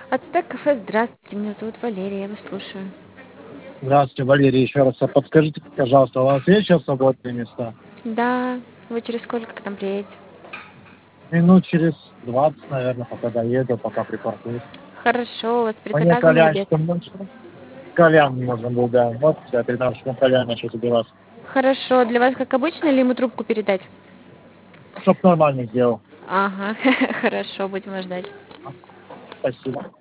Ацтек кафе, здравствуйте, меня зовут Валерия, я вас слушаю. Здравствуйте, Валерий, еще раз. А подскажите, пожалуйста, у вас есть сейчас свободные места? Да, вы через сколько к нам приедете? Минут через 20, наверное, пока доеду, пока припаркуюсь. Хорошо, у вас Мне предзаказанный обед? кальянчиком кальян нужен был, да. Вот, я перед нашим кальян начал забираться. Хорошо, для вас как обычно или ему трубку передать? Чтоб нормально сделал. Ага, хорошо, будем ждать. Спасибо.